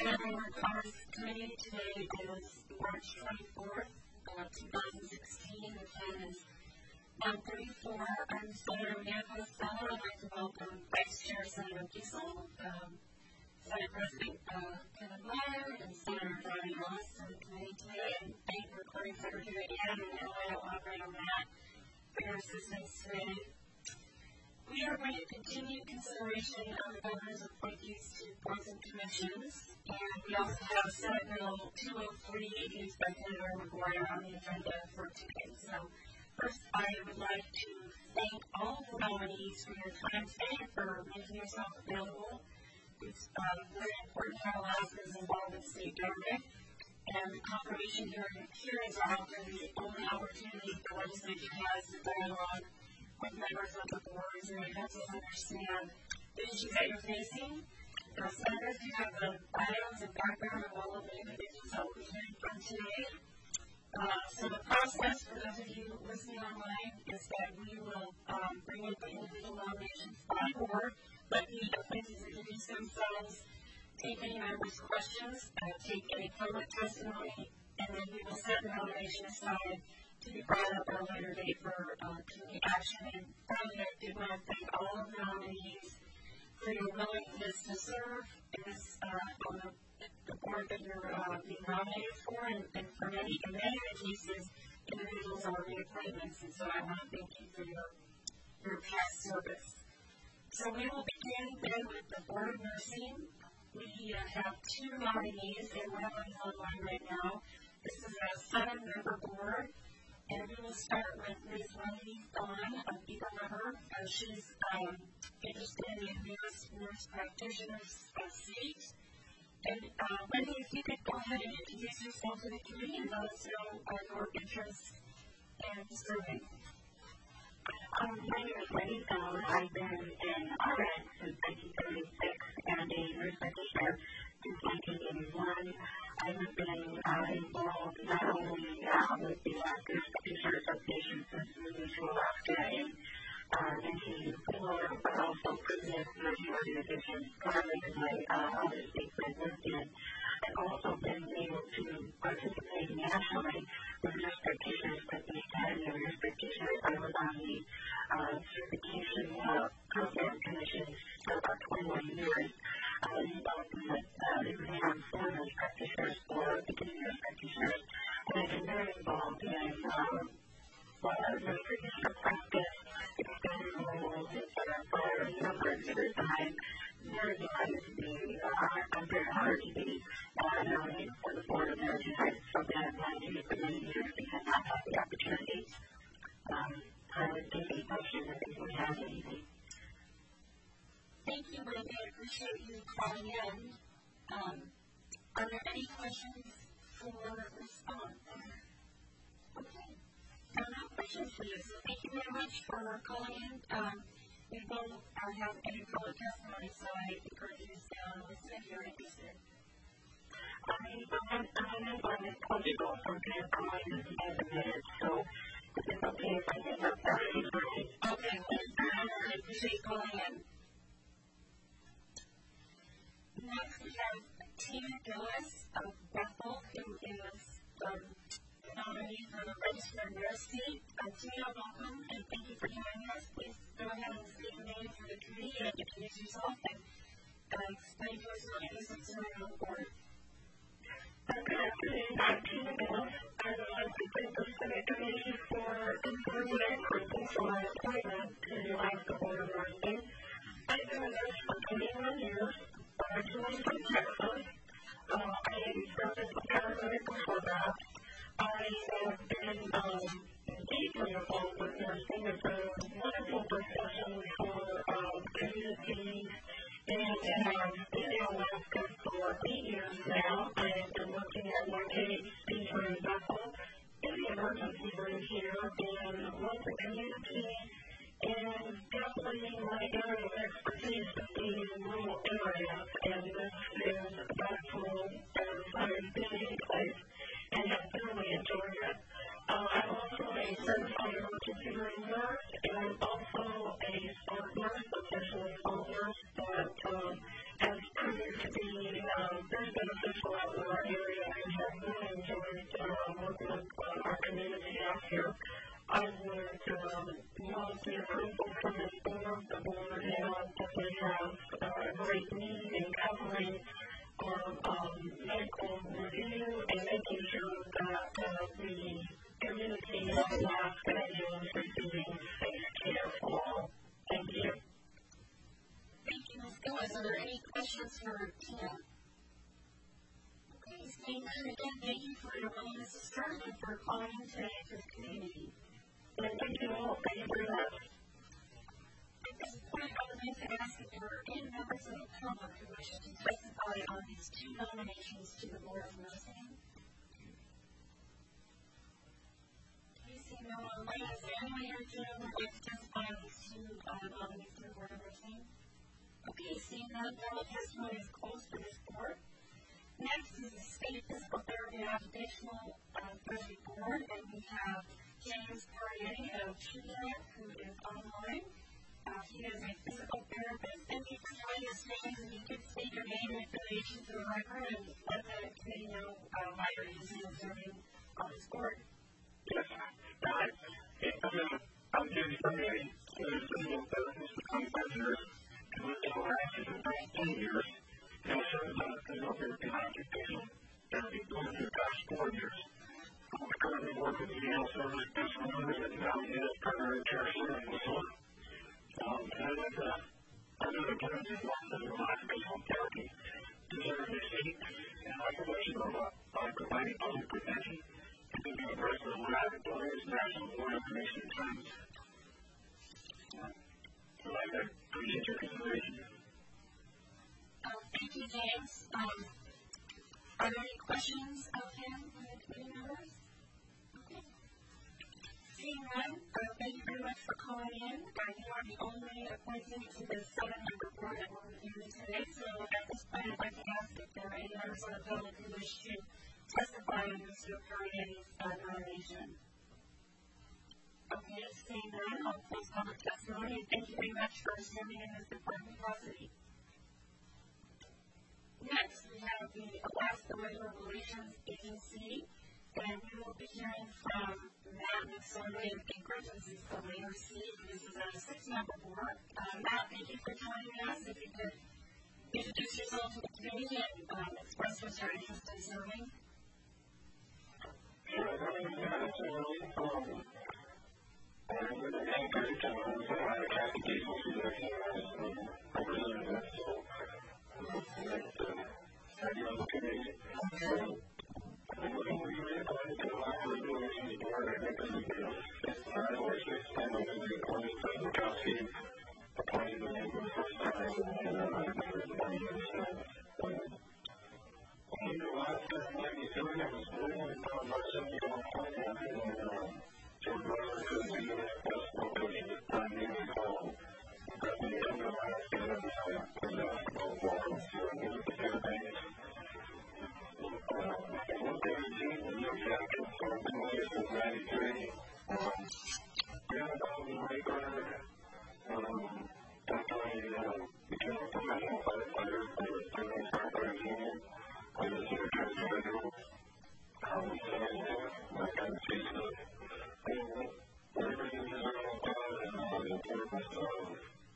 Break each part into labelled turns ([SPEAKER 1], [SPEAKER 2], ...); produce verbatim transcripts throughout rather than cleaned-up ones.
[SPEAKER 1] Family and Commerce Committee. Today is March twenty-fourth, uh, two thousand sixteen. The time is one thirty-four. I'm Senator Amanda Costello. I'd like to welcome Vice Chair Senator Giesel, um, Senate President uh, Kevin Meyer, and Senator Johnny Ross to the committee today. And thank Recording Secretary Adam and Illinois Operator Matt for your assistance today. We are going to continue consideration of the governor's appointees to boards and commissions, and we also have Senate Bill two oh three, introduced by Senator McGuire, on the agenda for today. So, first, I would like to thank all of the nominees for your time today, for making yourself available. It's uh, very important how Alaska is involved in state government, and the confirmation hearing hearings are often the only opportunity the legislature has to dialogue with members of the boards, and it helps us understand the issues that you're facing. Our senators do have the bios and background of all of the individuals that we're hearing from today. Uh, so the process, for those of you listening online, is that we will um, bring in the individual nominations by board, let the appointees introduce themselves, take any members' questions, uh, take any public testimony, and then we will set the nomination aside to be brought up at a later date for uh, committee action. And finally, I do want to thank all of the nominees for your willingness to serve in this, uh, on the, the board that you're uh, being nominated for, and, and for many, in many of the cases, individuals are reappointments, and so I want to thank you for your, your past service. So we will begin then with the Board of Nursing. We uh, have two nominees, and one of them is online right now. This is a seven-member board. And we will start with Miz Wendy Thon of Eagle River. Uh, she's um, interested in the nurse, nurse practitioner's uh, seat. And uh, Wendy, if you could go ahead and introduce yourself to the committee and let us know uh, your interest in serving.
[SPEAKER 2] Um, my name is Wendy Thon. I've been an R N since nineteen thirty-six and a nurse practitioner since nineteen eighty-one. I have been uh, involved not only uh, with the Alaska Nurse Practitioner Association since moving to Alaska in uh, nineteen eighty-four, but also previous nursing organizations currently in my uh, other states I've lived in. I've also been able to participate nationally with nurse practitioners at the Academy of Nurse Practitioners. I was on the uh, certification uh, program commission for about twenty-one years. I was involved in the uh, exam for nurse practitioners, for beginning nurse practitioners, and I've been very involved in um, uh, nurse practitioner practice, expanding roles, et cetera, for a number of years. And I'm very delighted to be, uh, I'm very honored to be uh, nominated for the Board of Nursing. I've so been nominated for many years because I've had the opportunity. Um, I would take any questions if anyone has anything.
[SPEAKER 1] Thank you, Wendy. I appreciate you calling in. Um, are there any questions for response? Okay. Uh, no questions for you. So thank you very much for calling in. Um, we will uh, have any public testimony, so I encourage you to stay on and listen if you're interested.
[SPEAKER 2] I am I'm in Portugal, so I'm going to call in in a minute, so if it's okay if I get up there.
[SPEAKER 1] Okay, I appreciate you calling in. Next, we have Tina Gillis of Bethel, who is um, the nominee for the registered nurse seat. Uh, Tina, welcome, and thank you for joining us. Please go ahead and state your name for the committee and introduce yourself and uh, explain to us what it is that's going on the board.
[SPEAKER 2] Good afternoon. I'm Tina Gillis. I'm the President of the Senate Committee for Improvement and for my appointment to the Alaska Board of Nursing. I've been a nurse for twenty-one years. Originally from Texas. Uh, I served as a paramedic before that. I have been um, deeply involved with nursing. It's a wonderful profession for um, community, and um, been in Alaska for eight years now. I have been working at one eighty Speedway in Bethel in the emergency room here, and with the community. And definitely my area of expertise is being in rural areas, and this is that's role that I've been in place and have thoroughly enjoyed it. Uh, I'm also a certified emergency room nurse, and I'm also a smart nurse, especially a small nurse that um, has proven to be uh, very beneficial out in our area and have really enjoyed uh, working with uh, our community out here. I've learned um, most of the approval from this board, the board, and that they have uh, a great need in covering our um, medical review and making sure that uh, the community of Alaska is receiving safe care for all. Thank you.
[SPEAKER 1] Thank you, Miz Gillis. Are there any questions for Tina? Okay, seeing none, again, thank you for your willingness to serve and for calling in today to the community.
[SPEAKER 2] And thank you all. Thank you very much.
[SPEAKER 1] At this point, I would like to ask if there are any members of the public who wish to testify on these two nominations to the Board of Nursing. Okay, seeing no one, is there anyone here today who would like to testify on these two uh, nominees to the Board of Nursing? Okay, seeing none, formal testimony is closed for this board. Next is the State Physical Therapy and Occupational uh, Therapy Board, and we have James Poirier of T D A C, who is online. Uh, he is a physical therapist. Thank you for joining us today. If you could state your name and affiliation to the record and let the committee know uh, why you're interested in serving on this board.
[SPEAKER 3] Yes, hi. I'm James Poirier. I'm a physical therapist for twenty-five years. I've lived in Alaska for the past ten years. And I served on the physical therapy and occupational therapy board for the past four years. I currently work with the Yale Service Best Members at Valley Health Primary Care Center in Missouri. Um, and I live uh, under the Kennedy Center for Occupational Therapy to serve the state and operation of uh, by providing public prevention and to be abreast of laboratories, national board information trends. Uh, so I appreciate your consideration.
[SPEAKER 1] Uh, thank you, James. Um, are there any questions of him from the committee members? Seeing none, uh, thank you very much for calling in. Uh, you are the only appointee to the seven-member board that we're reviewing today, so at this point I'd like to ask if there are any members of the public who wish to testify on Mister Poirier's uh, nomination. Okay, seeing none, I'll close public testimony, and thank you very much for serving in this important capacity. Next, we have the Alaska Labor Relations Agency, and we will be hearing from Matt McSorley of Anchorage. This is the Labor Seat. This is a six-member board. Uh, Matt, thank you for joining us. If you could introduce yourself to the community and um, express what you're interested in serving.
[SPEAKER 3] Sure, my name is Matt McSorley. Um, I'm with Anchorage. I'm also a Catholic agency that has um, representatives. So I'd like to have you on the committee. So, I'm looking for you to apply to the Alaska Labor Relations Board. I think this is the fifth time or sixth time I've been appointed. President Kowski appointed me for the first time, and uh, I've never been appointed. So, um, in Alaska in ninety-three, I was living in California, California, and uh, so brother could be the best location to find me in home. Got me to Alaska and uh, played basketball for him, so I moved to Fairbanks. Uh, I worked at a team in New York, so I've been here since ninety-three. Um, Grandfather was a Laker. Um, after I uh, became a professional firefighter for the Fairbanks Firefighters Union, I was here to federal. Um, so I got to see stuff. And whatever you deserve on God and uh, the importance of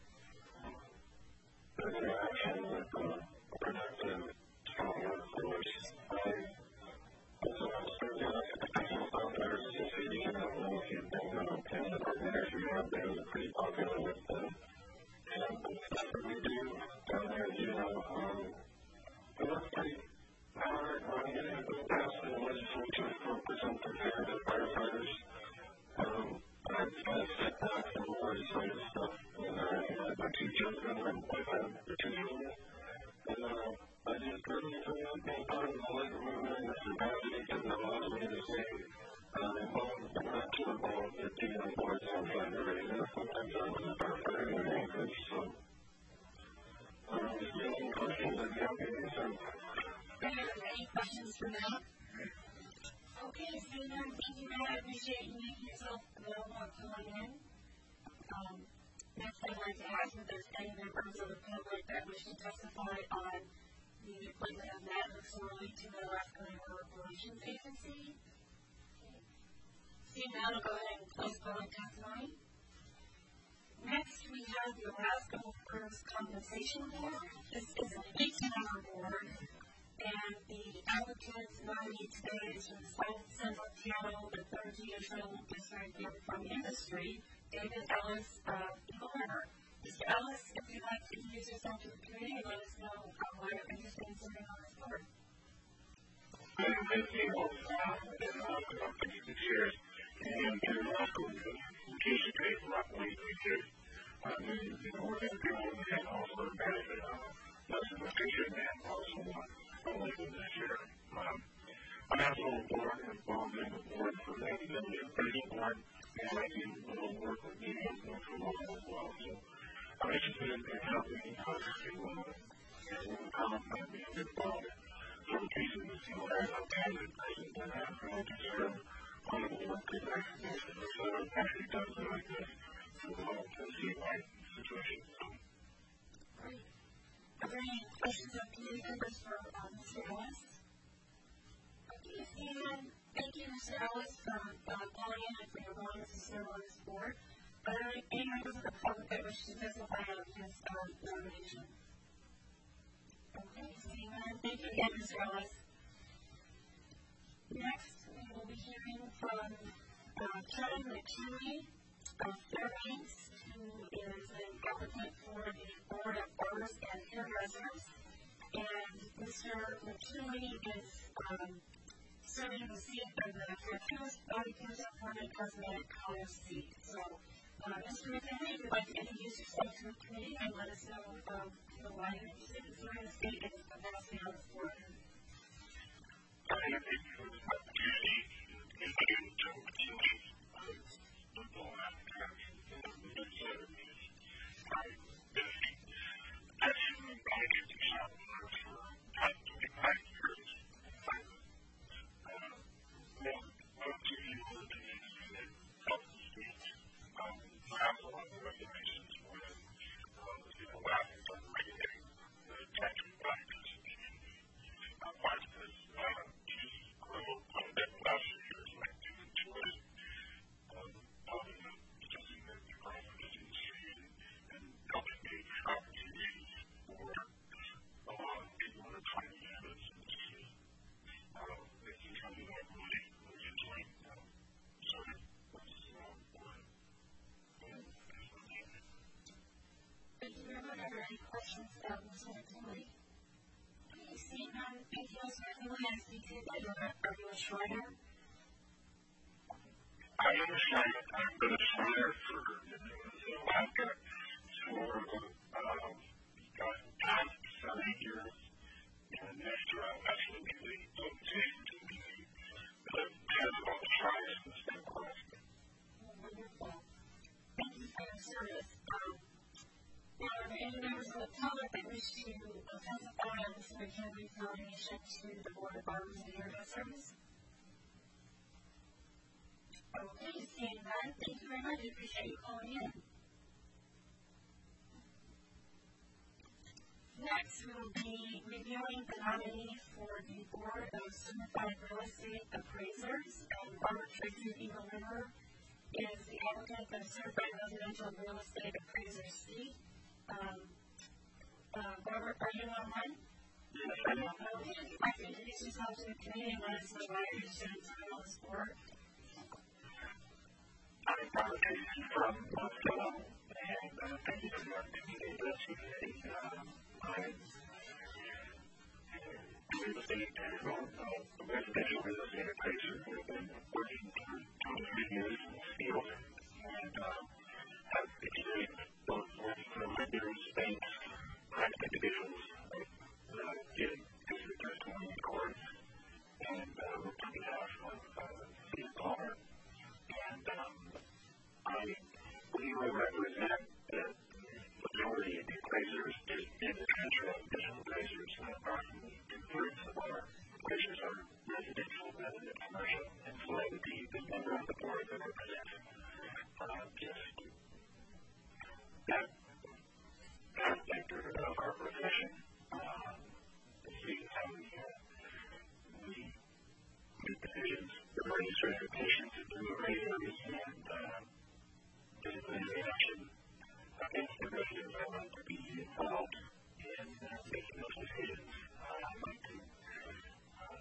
[SPEAKER 3] the interaction with uh, a productive, strong workforce. I also have served in the Professional Firefighters Association. I don't know if you've been uh, in the partners we have there. They're pretty popular with the and the stuff that we do down there, you know. Um, it works pretty hard on getting the past in the legislature for presumptive care to firefighters. Um, I've kind of stepped back from the legislative stuff, and I have my two children, and my wife have two children. And uh, I just really enjoy being part of the labor movement and the capacity to allow me to stay uh, involved, but not too involved with being on boards on fundraising. And sometimes I was a firefighter in Anchorage, so um, if you have any questions, I'd be happy to answer.
[SPEAKER 1] Any questions for Matt? Okay, so then, thank you, Matt. I appreciate you making yourself available and calling in. Um, next, I'd like to ask if there's any members of the public that wish to testify on the appointment of Matt McSorley to the Alaska Labor Relations Agency. Seeing that, I'll go ahead and close public testimony. Next, we have the Alaska Workers' Compensation Board. This is an eighteen-member board, and the applicant's nominee today is from South Central Seattle, the third Judicial District from Industry, David Ellis of Eagle River. Mister Ellis, if you'd like to introduce yourself to the committee and let us know uh, why you're interested in serving on this board.
[SPEAKER 3] My name is David Ellis, and I'm the chair. And in the law school, in case you pay for my point, because I'm in order to go and also benefit less of a teacher and also only with this year. Um, I'm also a board involved in the board for the Academic Appraisal Board, and I do a little work with the for law as well. So I'm interested in helping us to come and be involved in some cases, you know, as a candidate person, and I'm going to serve on the board to recognition. So it actually does like this to help to see my situation.
[SPEAKER 1] Great. Are there any questions or committee members for um, Mister Ellis? Okay, and thank you, Mister Ellis, for uh, calling in and for your willingness to serve on this board. Are there any members of the public that wish to testify on his um, nomination? Okay, seeing none. Thank you again, Mister Ellis. Next, we will be hearing from uh, Kevin McKinley of Fairbanks, who is an applicant for the Board of Barbers and Hairdressers. And Mister McKinley is um, serving the seat of the Fortuitous Body Appointed Cosmetic College seat. So, uh, Mister McKinley, if you'd like to introduce yourself to the committee and let us know um, why you're interested in serving the state and the capacity on this board.
[SPEAKER 3] I think for this opportunity, if I didn't do it, you know, football after the service, I benefit. Actually, I get to shop for past twenty-five years. Well, up to you, and help the students. I have a lot of regulations with the last regulating the tax practice. I'm part of this.
[SPEAKER 1] Any questions about Mister McKinley? Okay, seeing none, thank you, Mister McKinley. I speak to you later. Are you a Schreiner?
[SPEAKER 3] I am a Schreiner. I've been a Schreiner for Alaska for um, past seven years. And next year, I'll actually be the location to be the head of all the Shriners in the state of Alaska.
[SPEAKER 1] Wonderful. Thank you for your service. Um, Are there any members of the public that wish to testify on Mister McKinley's nomination to the Board of Barbers and Hairdressers? Okay, seeing none, thank you very much. I appreciate you calling in. Next, we will be reviewing the nominee for the Board of Certified Real Estate Appraisers, and Barbara Tracy of Eagle River is the applicant for the Certified Residential Real Estate Appraiser seat. Um, uh, Barbara, are you online?
[SPEAKER 3] Yes, I am.
[SPEAKER 1] Okay, if you'd like to introduce yourself to the committee and let us know why you're interested in serving on this board.
[SPEAKER 3] I'm Barbara Tracy from Montreal, and uh, thank you for the opportunity to today. Um, I'm real estate and uh, a residential real estate appraiser. I've been working for twenty-three years in this field, and uh, have experience both working for lenders, banks, private individuals, uh, getting visitor testimony in courts, and uh, worked on behalf of uh, City Palmer. And um, I believe I represent the majority of the appraisers in the country, additional appraisers, and approximately two-thirds of our appraisers are residential rather than commercial. And so I would be the member of the board that represents uh, just that aspect of our profession. Uh, already certain patients through radios and uh, physical interaction against the radios. I like to be involved in uh, making those decisions. Uh, I like to uh,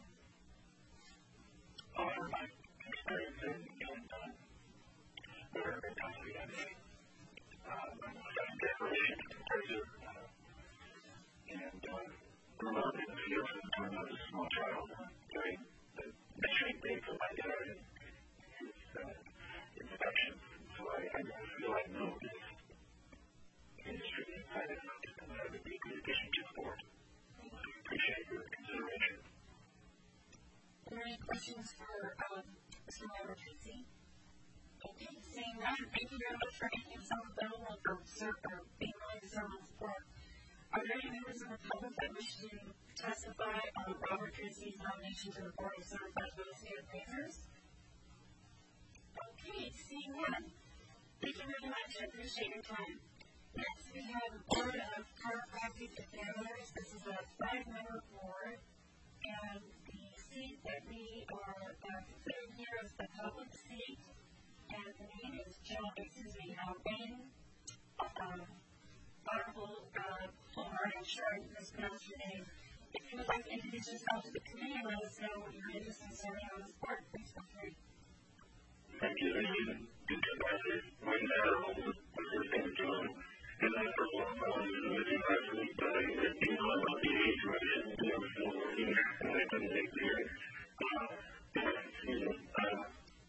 [SPEAKER 3] honor my experience and, and uh, whatever capacity I may. Um, I'm a second generation composer uh, and uh, grew up in the field from the time I was a small child uh, doing the measuring tape for my dad and his uh, inspections. So I, I really feel I know this industry inside and out, and I would be a good addition to the board. I appreciate your consideration.
[SPEAKER 1] Are there any questions for um, Mister Robert Tracy? Okay, seeing none, thank you very much for making yourself available for or being willing to serve on the board. Are there any members of the public that wish to testify on Robert Tracy's nomination to the Board of Certified Real Estate Appraisers? Okay, seeing none, thank you very much. I appreciate your time. Next, we have the Board of Chiropractic Examiners. This is a five-member board, and the seat that we are uh, considering here is the public seat, and the name is John, excuse me, uh, Wayne, um, Honorable, uh, Fuller, I'm sure I mispronounced your name. If you would like to introduce yourself to the committee and let us know what you're interested in serving on this board, please feel free.
[SPEAKER 3] Thank you, Amy. Good to have you. My name is my first name is John, and I first of all followed you with you last week, but I didn't know about the age where I should be able to still working here, and I couldn't make the hearing. Uh, excuse me. Uh,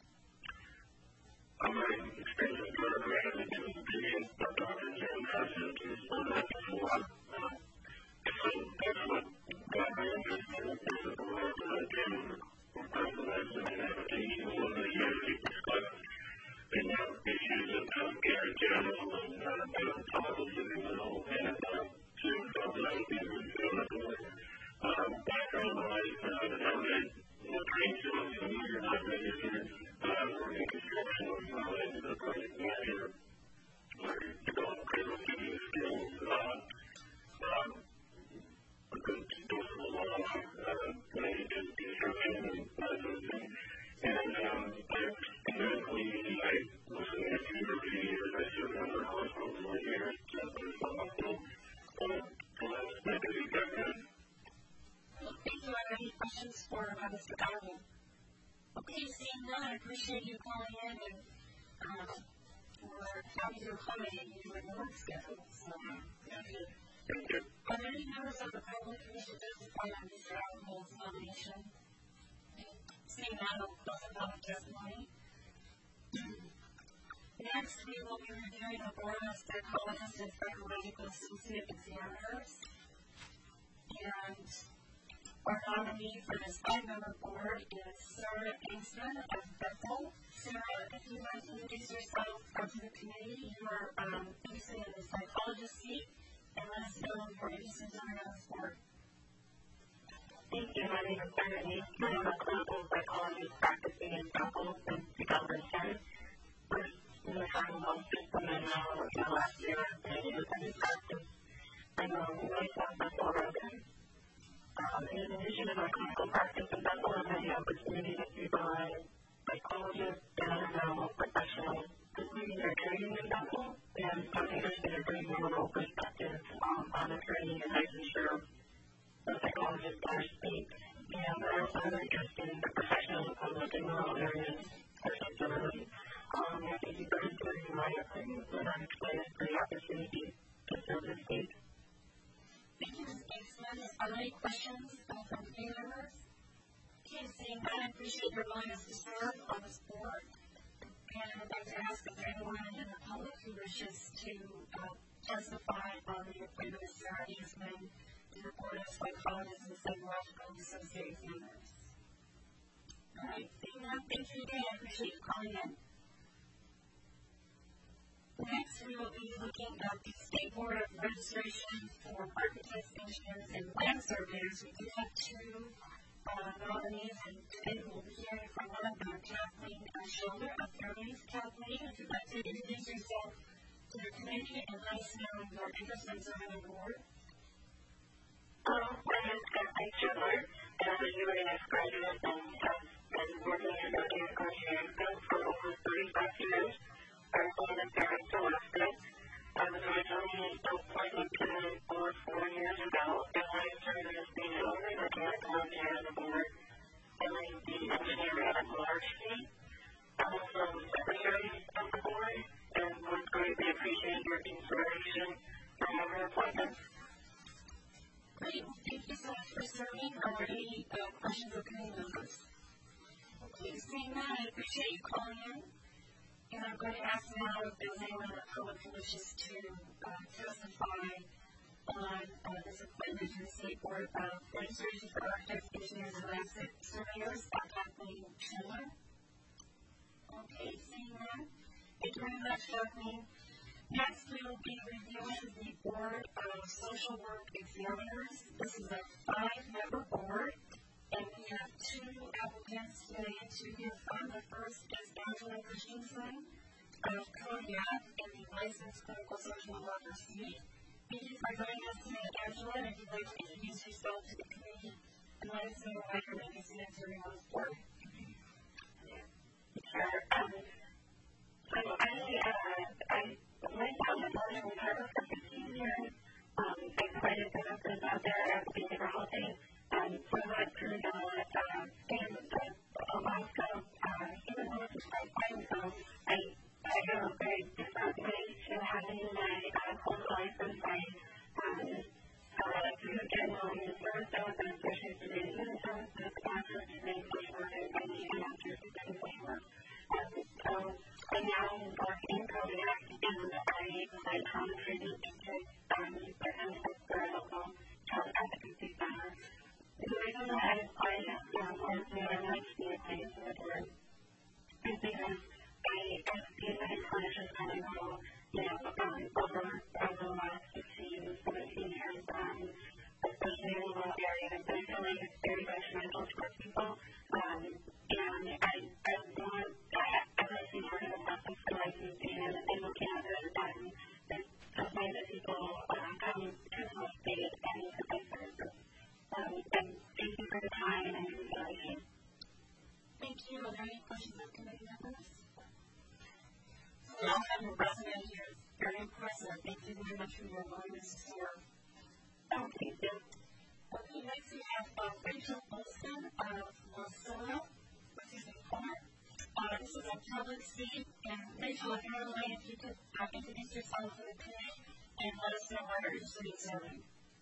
[SPEAKER 3] I'm very experienced in chiropractic and doing opinions, but doctors and concepts is so much before. Uh, so that's what got my interest in the physical work that I did for convalescent and adaptation over the years we discussed. And uh, issues of healthcare in general and uh, medical policy in the middle and uh, soon felt that I would be able to fill the board. Um, background-wise, uh, I founded the trained civil engineer, not registered, uh, working construction was well into the project manager. I developed critical thinking skills, uh, um, a good dose of law, uh, related to construction and that sort of thing. And um, I, medically, I was in the field for a few years. I served under hospitals for years, uh, but it's not hospital. Uh, so that's my basic background.
[SPEAKER 1] Thank you. Are there any questions for uh, Mister Garland? Okay, seeing none, I appreciate you calling in and uh, for having to accommodate you in your work schedule. So, thank you.
[SPEAKER 3] Thank you.
[SPEAKER 1] Are there any members of the public who wish to testify on Mister Apple's nomination? Seeing none, I'll close the public testimony. Next, we will be reviewing the Board of Psychologists and Psychological Associate Examiners. And our nominee for this five-member board is Sarah Angston of Bethel. Sarah, if you'd like to introduce yourself to the committee, you are um, interested in the psychologist seat, and let us know if you're interested in serving on this board.
[SPEAKER 2] Thank you. My name is Sarah Angston. I'm a clinical psychologist practicing in Bethel since two thousand ten. First in the final health system, and now in the last year in independent practice. I'm a lifelong Bethel resident. Um, in addition to my clinical practice in Bethel, I've had the opportunity to provide psychologists and other mental health professionals completing their training in Bethel, and I'm interested in bringing a little perspective um, on the training and making sure the psychologists in our state. And I also have an interest in the professional development in rural areas, particularly. Um, I think you guys are in my opinion, and I'm excited for the opportunity to serve the state.
[SPEAKER 1] Thank you, Miz Angston. Are there any questions from committee members? Okay, seeing none, I appreciate your willingness to serve on this board. And I'd like to ask if there anyone in the public who wishes to uh, testify on the appointment of Sarah Angston to the Board of Psychologists and Psychological Associate Examiners. All right, seeing none, thank you again. I appreciate you calling in. Next, we will be looking at the State Board of Registration for Architects, Engineers, and Land Surveyors. We do have two uh, nominees, and today we'll be hearing from one of them, Kathleen Schilder of Fairbanks. Kathleen, if you'd like to introduce yourself to the committee and let us know your interest in serving the board.
[SPEAKER 2] Hello, my name is Kathleen Schilder, and I'm a U A S graduate and have been working in the America for over thirty-five years. I was one of the parents elected. I was originally appointed to the board four years ago, and I served as the only mechanical engineer on the board, and I'm the engineer at large fee. I'm also the secretary of the board, and would greatly appreciate your consideration for my appointment.
[SPEAKER 1] Great. Thank you so much for serving. Are there any uh, questions or committee members? Okay, seeing that, I appreciate you calling in. And I'm going to ask now if there's anyone in the public who wishes to uh, testify on uh, this appointment to the State Board of Registration for Architects, Engineers, and Landscape Surveyors by Kathleen Schindler. Okay, seeing that. Thank you very much, Kathleen. Next, we will be reviewing the Board of Social Work Examiners. This is a five-member board, and we have two applicants today to hear from. The first is Angela Christensen of Kodiak in the Licensed Clinical Social Worker seat. Thank you for joining us today, Angela, and if you'd like to introduce yourself to the committee and let us know why you're interested in serving on this board.
[SPEAKER 2] Sure. Um, so I, uh, I went down the board and we had for fifteen years. Um, I provided benefits out there at the beginning holiday. Um, so I went through the uh, state of Alaska, uh, even though it's just like fine, so I, I have a very different way to having my uh, whole license. I, um, uh, through general in the service, I was an associate to the human services, sponsor to the social work, and the master's in social work. Um, so I now work in Kodiak, and I provide trauma training to um, participants for a local child advocacy center. The reason that I applied um, or that I like to be appointed to the board is because I have seen my clinicians kind of grow, you know, um, over, over the last fifteen, seventeen years, um, especially in the rural areas. I feel like it's very detrimental to our people, um, and I, I want, I, I really see part of the process for licensing and, and looking at it, um, the way that people uh, come to the state and to the services. Um, and thank you for the time and your consideration.
[SPEAKER 1] Thank you. Are there any questions of committee members? We all have your resume here. It's very impressive. Thank you very much for your willingness to serve.
[SPEAKER 2] Oh, thank you.
[SPEAKER 1] Okay, next we have uh, Rachel Olson of Wasilla, which is in Palmer. Uh, this is a public seat, and Rachel, if you're online, if you could uh, introduce yourself to the committee and let us know where you're interested in serving.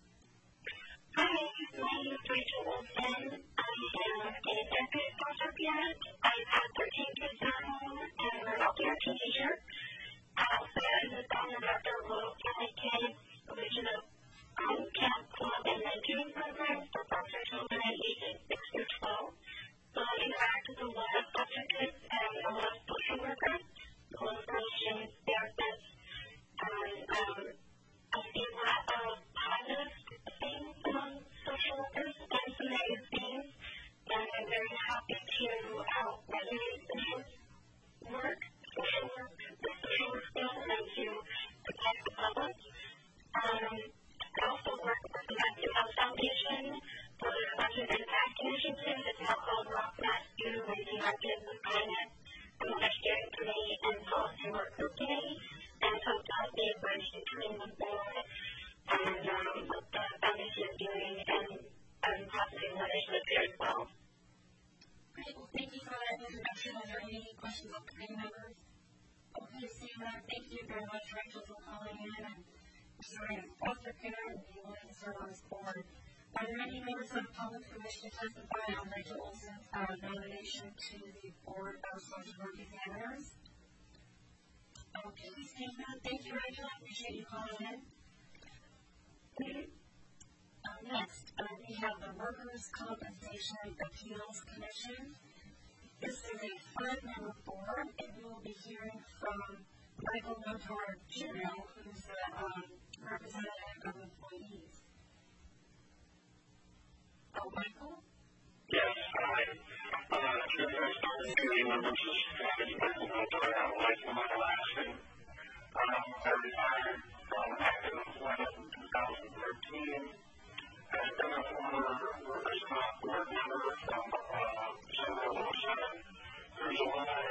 [SPEAKER 2] Hi, my name is Rachel Olson. I am a therapist foster parent. I've had thirteen kids at home, and I'm an out there teenager. I also am the founder of the Little Family Kids, which is a um, camp club and mentoring program for foster children ages six through twelve. So I interact with a lot of foster kids and a lot of social workers, close clinicians, therapists, and um, I see a lot of positive things among social workers and some negative things, and I'm very happy to help regulate the work, social work, the social work skills, and to protect the public. Um, I also work with the Mental Health Foundation for the Budget Impact Initiative. It's now called Rock Rescue, raising our kids with kindness. I'm on a steering committee and policy work group committee, and so to help be a bridge between the board and um, what the foundation is doing, and um, possibly leadership here as well.
[SPEAKER 1] Great. Well, thank you for that introduction. Are there any questions of committee members? Okay, seeing that, thank you very much, Rachel, for calling in and serving as foster parent and being willing to serve on this board. Are there any members of the public who wish to testify on Rachel Olson's uh, nomination to the Board of Social Work Examiners? Okay, seeing that, thank you, Rachel. I appreciate you calling in. Uh, next, uh, we have the Workers' Compensation Appeals Commission. This is a five-member board, and we will be hearing from Michael Notar Junior, who's the um, representative of employees. Oh, Michael?
[SPEAKER 3] Yes, hi. Uh, to the rest of the committee members, this is Michael Notar. I would like to my last name. Um, I retired from active employment in two thousand thirteen. I've been a former workers' comp board member from uh, several oh seven through July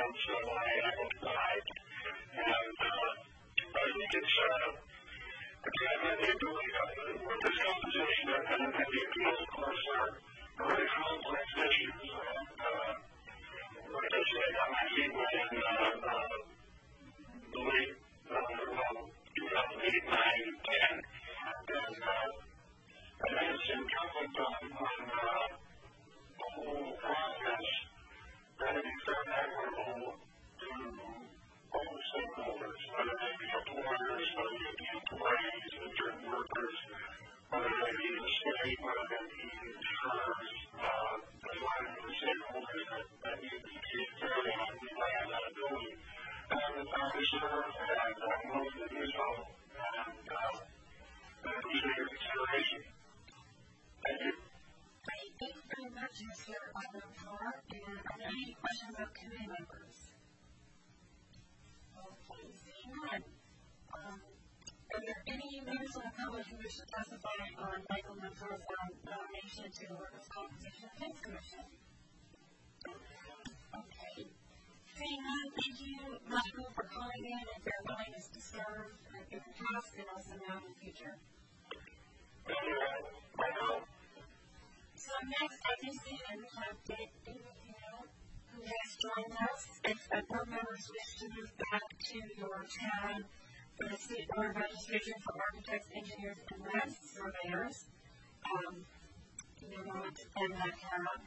[SPEAKER 3] um, so I identified, and uh, I think it's, uh, again, I think with this composition and the appeals, of course, are very complex issues, and uh, like I say, I might see within uh, uh, the late, uh, well, two thousand eight, nine, ten, and uh, I think it's incumbent on, on uh, the whole process that it be fair and equitable to all the stakeholders, whether they be employers, whether they be employees, injured workers, whether they be the state, whether they be insurers, uh, there's a lot of different stakeholders that, that need to be treated fairly, and we might have that ability. And the town deserves and uh, willing to do so, and uh, I appreciate your consideration. Thank you.
[SPEAKER 1] Great. Thank you very much, Mister Alvarado. And are there any questions of committee members? Okay, seeing none. Um, are there any members of the public who wish to testify on Michael Mentor's nomination to the Workers' Compensation Defense Commission? Okay. Seeing none, thank you, Michael, for calling in and for your willingness to serve in the past and also now in the future.
[SPEAKER 3] Thank you. Michael.
[SPEAKER 1] So next, I do see that we have David Hill, who has joined us. If the board members wish to move back to your tab for the State Board of Registration for Architects, Engineers, and Land Surveyors, um, you want to end that tab.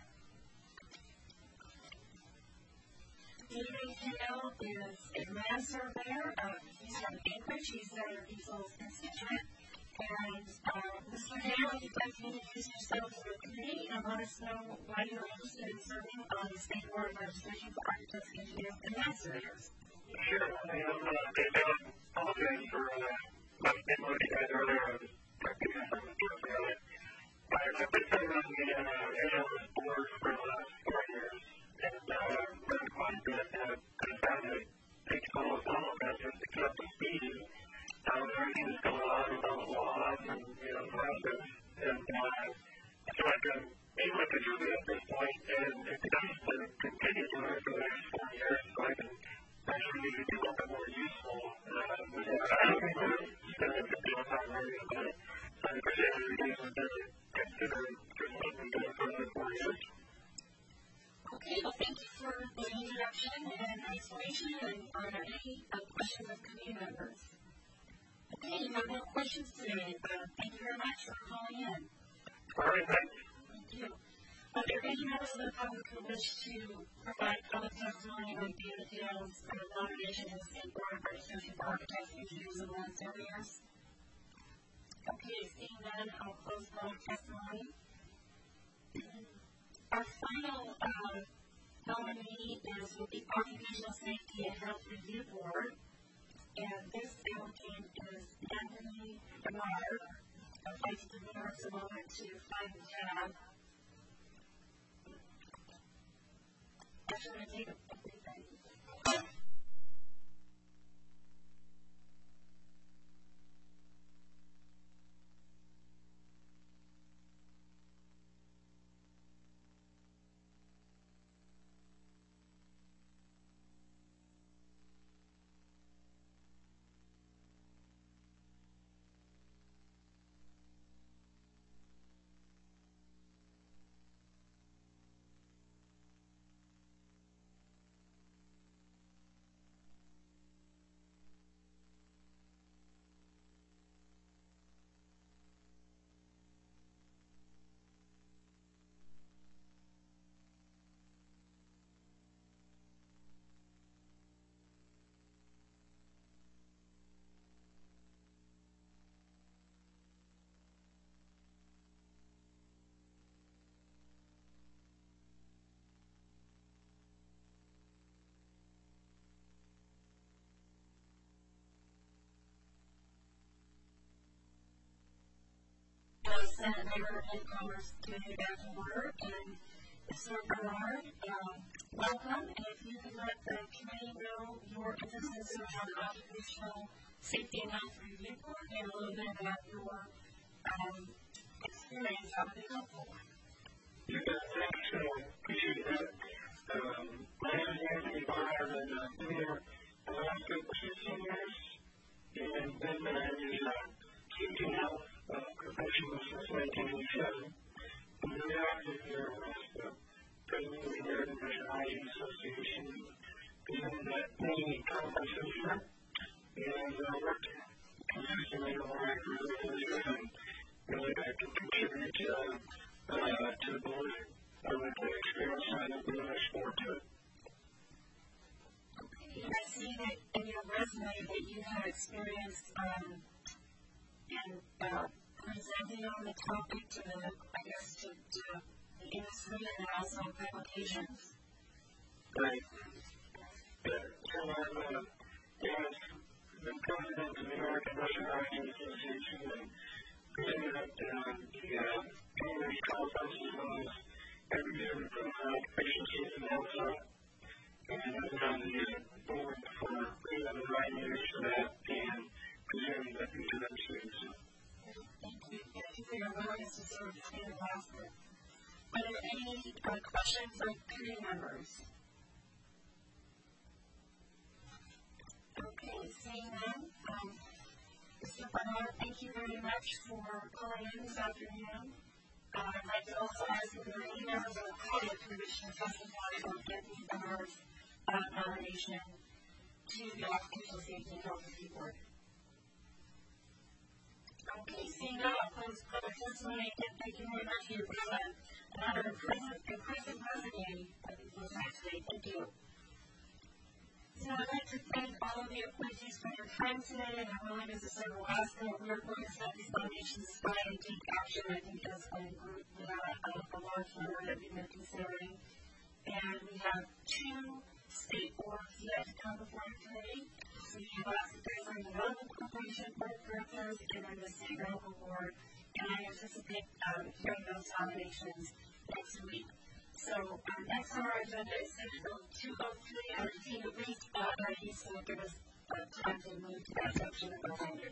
[SPEAKER 1] David Hill is a land surveyor. Uh, he's from Anchorage. He's Senator Diesel's constituent. And uh, Mister Hale, if you'd like to introduce yourself to the committee and let us know why you're interested in serving on the State Board of Registration for Architects, Engineers, and Land Surveyors.
[SPEAKER 3] Sure. I am uh, David. Apologize for uh, not being with you guys earlier. I was practicing from the board earlier. I've been serving on the uh, A L S board for the last four years, and uh, learned quite a bit, and I found it takes almost all of that just to get up to speed. Um, everything that's going on about the laws and, you know, process, and uh, so I've been able to contribute at this point, and it's nice to continue to learn for the next four years so I can actually maybe be a little bit more useful. Uh, I don't think we're spending fifty on time learning about it, so I appreciate it again to consider just what we've done for the four years.
[SPEAKER 1] Okay, well, thank you for the introduction and explanation, and are there any uh, questions of committee members? Okay, you have no questions today, but thank you very much for calling in.
[SPEAKER 3] All right, thanks.
[SPEAKER 1] Thank you. Are there any members of the public who wish to provide public testimony on David Hill's nomination as State Board of Registration for Architects, Engineers, and Land Surveyors? Okay, seeing none, I'll close public testimony. Our final uh, nominee is with the Occupational Safety and Health Review Board. And this applicant is Anthony Meyer. I'd like to give you a moment to find the tab. Actually, I'm going to take a quick thing. Senate Labor and Commerce Committee back to order, and Mister Bernard, um, welcome, and if you could let the committee know your interest in serving on the Occupational Safety and Health Review Board and a little bit about your um, experience, that would be helpful.
[SPEAKER 3] You bet, thanks, so appreciate that. Um, my name is Anthony Bernard, Commission Hygiene Association, given that many conferences here, and uh, worked consistently over the years and really got to contribute uh, uh, to the board. I would experience and I'd really much forward to it.
[SPEAKER 1] Okay, I see that in your resume that you have experience um, in uh, presenting on the topic to the, I guess, to, to the industry and also publications.
[SPEAKER 3] Right. Yeah, so I'm, uh, yeah, the president of the American Russian Hygiene Association and presented at uh, the uh, English conferences on every year we provide patient safety also. And I was on the board for eight of the nine years for that and presented at the university. So.
[SPEAKER 1] Thank you. Thank you for your willingness to serve the state of Alaska. Are there any uh, questions from committee members? Okay, seeing none. Um, Mister Bernard, thank you very much for calling in this afternoon. Uh, I'd like to also ask if there are any members of the public who wish to testify or get Mister Bernard's uh, nomination to the Occupational Safety and Health Review Board. Okay, seeing none, I'll close public testimony. Again, thank you very much for your presence. Another impressive, impressive resume that we will have today. Thank you. So I'd like to thank all of the appointees for your time today and your willingness to serve Alaska. We are going to set these foundations aside and take action. I think that's going to group uh, a large number that we've been considering. And we have two state boards yet to come before the committee. So we have Alaska Tourism Development Corporation Board of Directors and then the State Medical Board. And I anticipate um, hearing those nominations next week. So um, next on our agenda is two oh three. I would take at least five minutes to give us uh, time to move to that section of the agenda.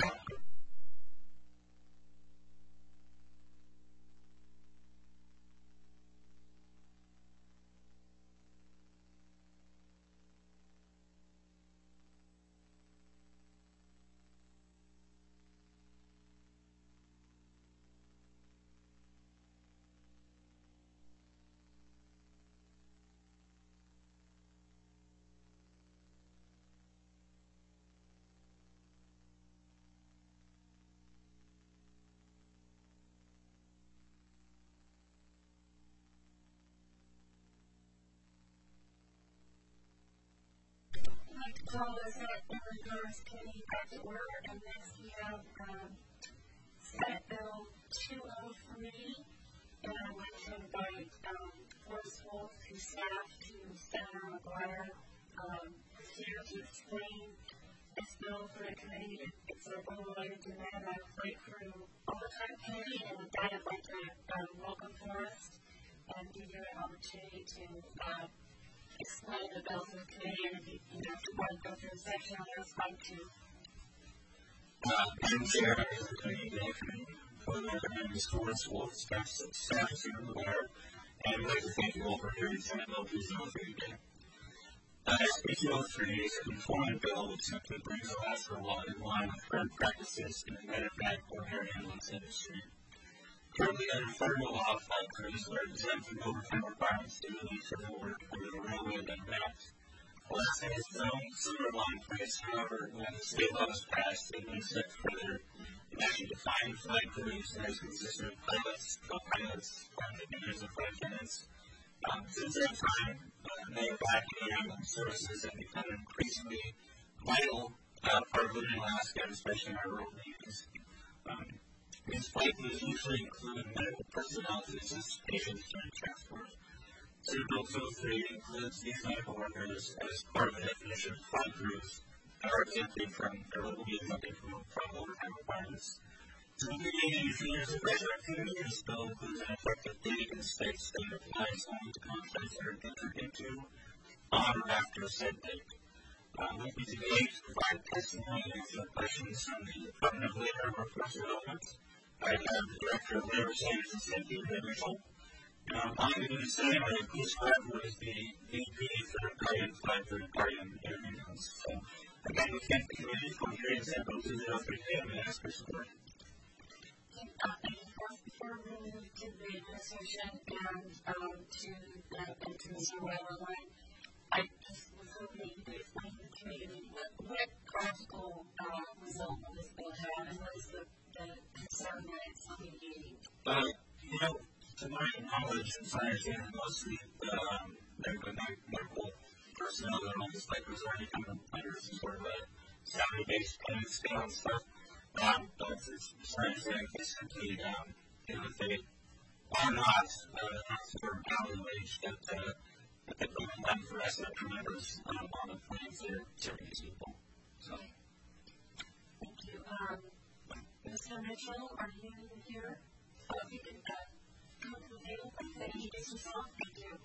[SPEAKER 1] I'd like to call this at the Reserves Committee back to order, and next we have um, Senate Bill two oh three, and I'd like to invite um, Forrest Wolf, who's staff, to Senator McGuire, um, here to explain this bill for the committee. It's a bill related to that. I've played through all the time committee, and with that, I'd like to um, welcome Forrest and give you an opportunity to uh, explain the bill to the committee, and if you, you know, want to go through the section, I'll just like to.
[SPEAKER 4] Madam Chair, members of the committee, good afternoon. My name is Forrest Wolf, staff Senator McGuire, and I'd like to thank you all for hearing Senate Bill two oh three today. Uh, S B two oh three is a conforming bill which simply brings Alaska law in line with current practices in the medevac or air ambulance industry. Currently, under federal law, flight crews are exempt from overtime requirements due to the federal work under the Railway Act. Alaska has its own similar law in place. However, when the state law was passed, it went a step further and actually defined flight crews as consistent of pilots, co-pilots, flight engineers, and flight attendants. Um, since that time, uh, medevac and ambulance services have become an increasingly vital uh, part of living in Alaska, especially in our rural communities. Um, These flight crews usually include medical personnel to assist patients during transport. Senate Bill two oh three includes these medical workers as part of the definition of flight crews that are exempted from, or will be exempted from, from overtime requirements. To the beginning of years of regular activity, this bill includes an effective date in states that applies only to contracts that are entered into on or after said date. Um, with me today to provide testimony and answer questions from the Department of Labor and Workforce Development. I have the Director of Labor Standards and Safety, Ed Mitchell. Um, I'm going to do the same. I have Bruce Webb, who is the V P for Guardian Flight for Guardian Air Ambulance. So, again, we thank the committee for hearing Senate Bill two oh three today and ask for support.
[SPEAKER 1] Thank you, before we move to the administration and um, to the and to Mister Weatherline, I just was hoping you could explain to the community what, what practical uh, result will this bill have, and what is the, the concern that it's alleviating?
[SPEAKER 4] Uh, you know, to my knowledge, as I understand it, mostly um, medical, medical personnel that are on the spectrum are any kind of under some sort of a salary-based payment scale and stuff. Um, but it's, as I understand it, they simply, um, you know, if they are not uh, not sort of hourly wage, that, uh, that they don't have for us that members um, on the plans that are serving these people. So.
[SPEAKER 1] Thank you. Um, Mister Mitchell, are you here? Uh, you can uh, come to the table, please, and introduce yourself. Thank you.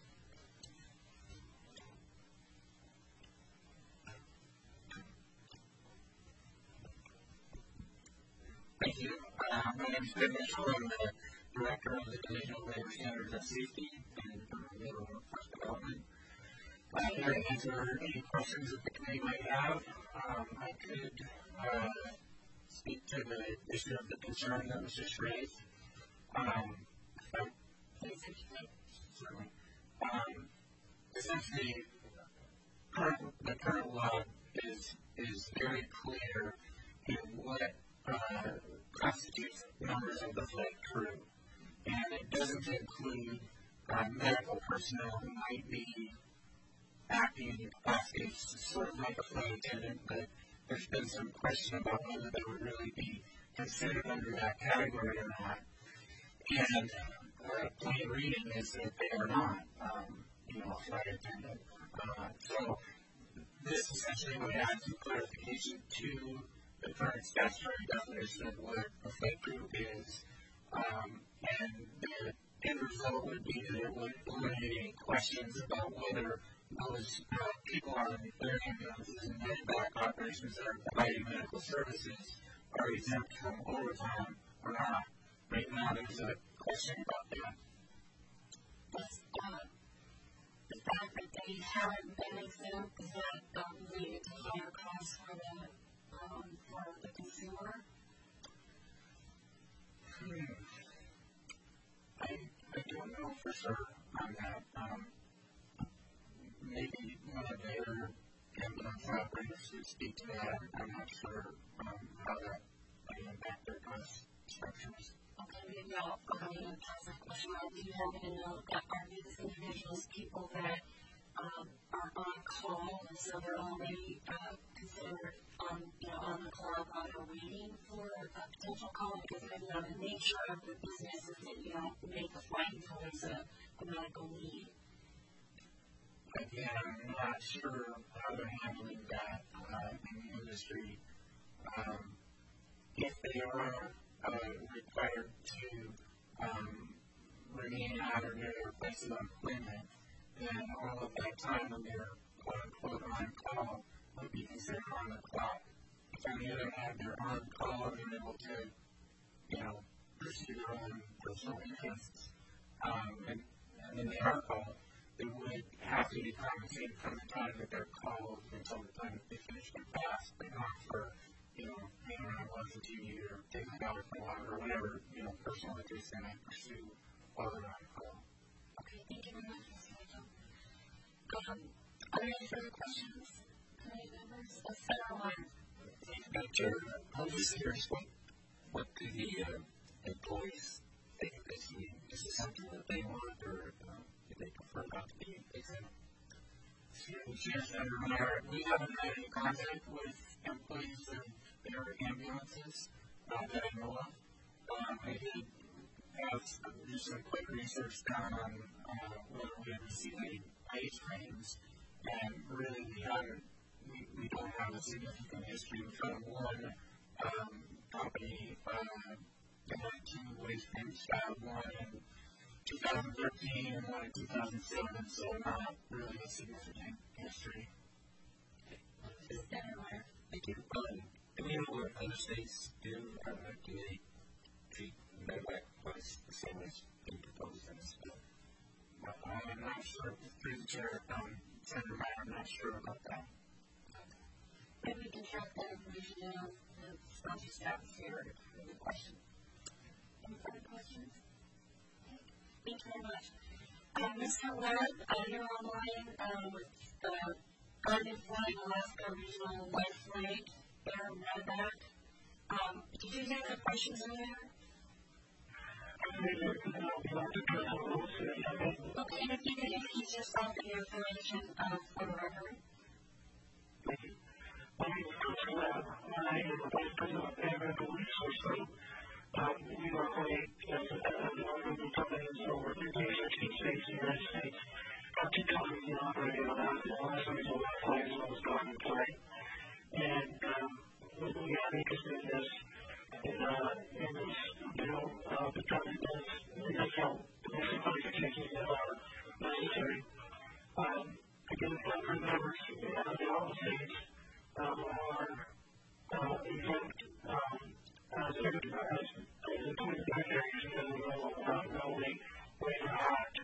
[SPEAKER 4] Thank you. Uh, my name is Ben Mitchell. I'm the Director of the Division of Labor Standards and Safety and Labor Workforce Development. I'm here to answer any questions that the committee might have. Um, I could uh, speak to the issue of the concern that was just raised. Um, but, certainly. Um, essentially, current, the current law is is very clear in what uh, constitutes members of the flight crew, and it doesn't include uh, medical personnel who might be acting in capacities sort of like a flight attendant, but there's been some question about whether they would really be considered under that category or not. And uh, plain reading is that they are not, um, you know, a flight attendant. Uh, so this essentially would add some clarification to the current statutory definition of what a flight crew is, um, and the end result would be that it would eliminate any questions about whether those uh, people on air ambulances and medevac operations that are providing medical services are exempt from overtime or not. Right now, there's a question about that.
[SPEAKER 1] Does uh, the fact that they haven't been exempt, is that uh, related to higher costs for the, um, for the consumer?
[SPEAKER 4] Hmm. I, I don't know for sure on that. Um, maybe one of their ambulance operators would speak to that. I'm not sure um, how that might impact their cost structures.
[SPEAKER 1] Okay, maybe I'll go ahead and pass that question on. Do you happen to know that are these individuals people that um, are on call, and so they're already uh, considered um, you know, on the call while they're waiting for a potential call? Because you know, the nature of the business is that you don't make a flight until there's a, a medical need.
[SPEAKER 4] Again, I'm not sure how they're handling that uh, in the industry. Um, if they are uh, required to um, remain out of their place of employment, then all of that time when they're quote-unquote on call would be considered on the clock. If on the other hand they're on call and they're able to, you know, pursue their own personal interests, um, and, and then they are called, they would have to be compensated from the time that they're called until the time that they finish their task, but not for, you know, being around once a T V or taking a dollar for water or whatever, you know, personal interest they might pursue while they're on call.
[SPEAKER 1] Okay, thank you very much, Mister Mitchell. Um, are there any further questions? Committee members? Let's start on one.
[SPEAKER 4] Madam Chair, I'm just curious, what, what do the uh, employees think of this? Is this something that they want, or uh, do they prefer not to be exempt? Yes, we haven't had any contact with employees of their ambulances uh, that I know of. Um, I did have do some quick research down on uh, whether we ever see any ice trains, and really we haven't. We, we don't have a significant history. We've had one um, company uh, that had two waste trains, one in two thousand thirteen and one in two thousand seven, so not really a significant history.
[SPEAKER 5] Thank you. Um, do we know what other states do? Uh, do they treat medevac employees the same as being proposed in this bill?
[SPEAKER 4] Uh, I'm not sure. Through the chair, um, Senator Meyer, I'm not sure about that.
[SPEAKER 1] Maybe we can track that information down and sponsor staff here for the question. Any further questions? Okay. Thank you very much. Uh, Mister Webb, uh, you're online uh, with the Guardian Flag Alaska Regional White Flag Air Medevac. Um, did you hear the questions in there? Okay, and if you could introduce yourself and your affiliation uh, for the record.
[SPEAKER 3] Thank you. My name is Chris Webb. I am the Vice President of Environmental Resource Group. Um, we are a as a owner of the company, so we're in sixteen states in the United States. Our two companies are operating on that, the Alaska Regional White Flag as well as Guardian Flag. And um, we have interest in this, in, uh, in this bill, uh, because it does, it does help to make some modifications that are necessary. Um, again, the government members uh, in all the states um, are uh, exempt um, uh, certified as including beneficiaries because of the uh, Railway Waiver Act.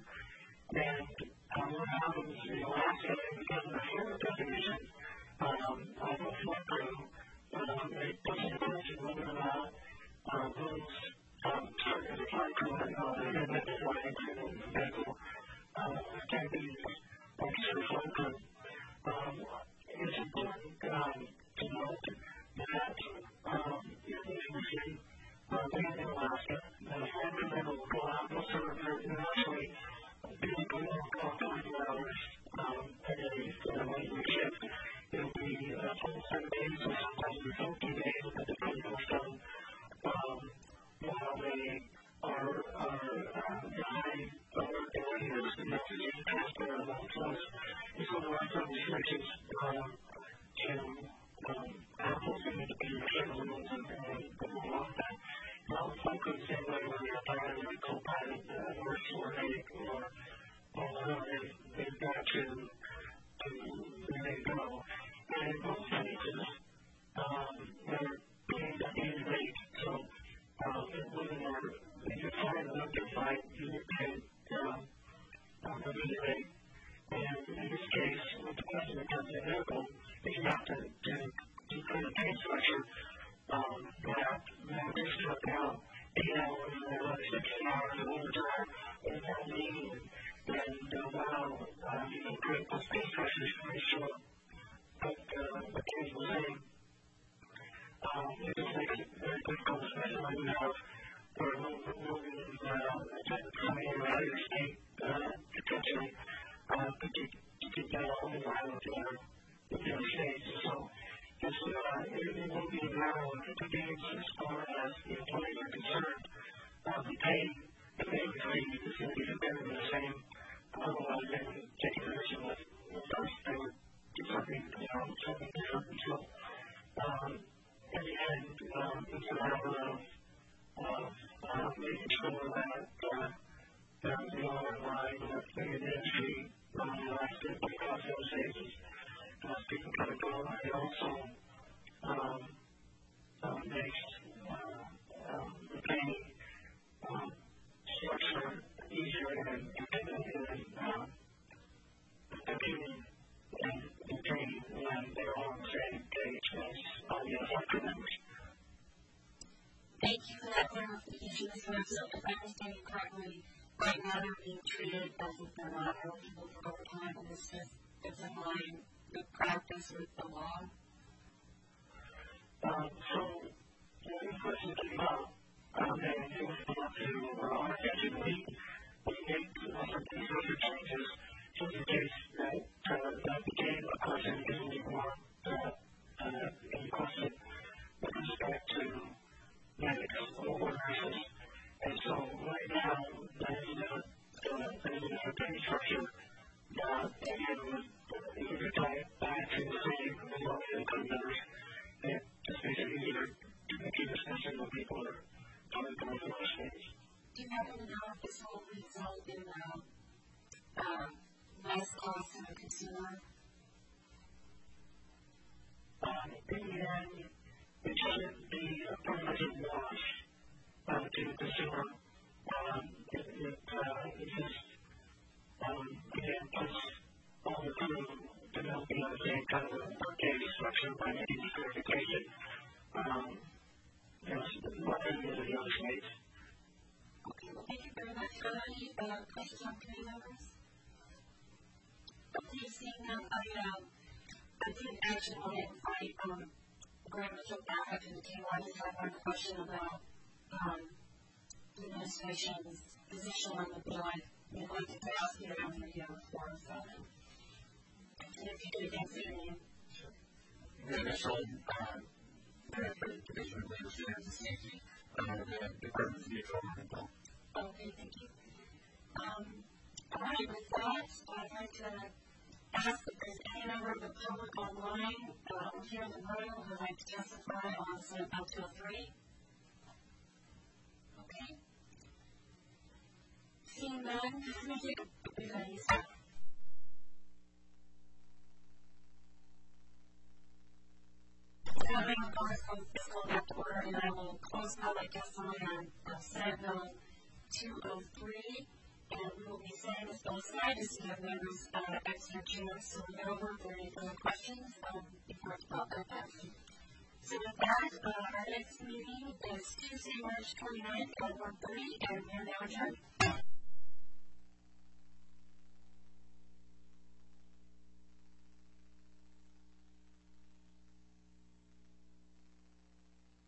[SPEAKER 3] And um, what happens in Alaska is because of the federal definition um, of a flood crew, um, it doesn't mention whether or not uh, those um, serve as a flood crew or not. They have that flag and the vehicle uh, can be considered a flood crew. Um, it's important um, to note that um, in the industry, uh, we in Alaska, the flood crew member will go out and serve internationally. Basically, they'll go twenty-four hours um, a day for the way we shift. It'll be uh, twenty-seven days or sometimes it'll be fifteen days, but depending on some, um, while they are, are uh, behind alert delays, the messages transfer along to us. And so there are some restrictions um, to um, how close they need to be to share the rules and they want that. Now, some could say whether you're a pilot or a co-pilot uh, or a coordinator or although they, they've got to, to where they go. And in both cases, um, they're paid a daily rate. So, um, whether you're, if you're flying an electric flight, you get paid um, um, a daily rate. And in this case, with the president of the vehicle, if you have to, to, to create a pay structure, um, that they struck out eight hours or another sixteen hours of overtime in that meeting. And uh, while uh, you can create those pay structures to make sure that uh, the kids were saying, um, it just makes it very difficult, especially when you have for a little bit more than uh, coming in out of your state, uh, potentially, uh, to get, to get that all in line with the other, with the other states. So, it's, uh, it, it will be a matter of the games as far as the employees are concerned. Uh, the pay, the pay increase is going to be better than the same. Otherwise, they would take a position with first, they would do something, you know, something different. So, um, in the end, um, it's a matter of, of uh, making sure that, uh, that we all are in line with the industry, um, like the across those stages. Uh, people kind of go, and also, um, uh, makes, uh, um, the pay, um, structure easier and competitive and um, competing and competing when they're all on the same page as all the other crew members.
[SPEAKER 1] Thank you for that clarification, Mister Webb. So if I understand you correctly, right now they're being treated as if they're not eligible for overtime, and this is, is in line with practice with the law?
[SPEAKER 3] Um, so, when this question came up, um, and it was brought to our attention, we we made some major changes to the case that, uh, that became a question that didn't anymore uh, uh, any question with respect to medics or nurses. And so right now, there is a, uh, there is a pay structure that, again, was either tied back to the same as all the other crew members. And it just makes it easier to make a discussion when people are coming from other states.
[SPEAKER 1] Do you happen to know if this will result in uh, uh, less cost to the consumer?
[SPEAKER 3] Um, in the end, it shouldn't be a permanent loss uh, to the consumer. Um, it, it, uh, it just, um, again, puts all the crew to not be on the same kind of a pay structure by making the certification. Um, there's one thing in the other states.
[SPEAKER 1] Well, thank you very much. Are there any uh, questions from committee members? Okay, seeing that, I, um, I did actually want to invite um, Graham to jump back into the table. I just have one question about um, the administration's position on the bill. I'd like to ask you about the bill four oh seven. And if you could again say your name.
[SPEAKER 4] The initial um, Division of Leadership and Safety, uh, the Department of Vehicle and Bill.
[SPEAKER 1] Okay, thank you. Um, all right, with that, I'd like to ask if there's any member of the public online uh, here in the room who would like to testify on Senate Bill two oh three. Okay. Seeing none, we're going to use that. Having a vote from fiscal back to order, and I will close public testimony on uh, Senate Bill two oh three, and we will be setting this bill aside as we have members uh, extra chairs to look over if there are any further questions um, before it's brought back up. So with that, uh, our next meeting is Tuesday, March twenty-ninth at one thirty, and we are now adjourned.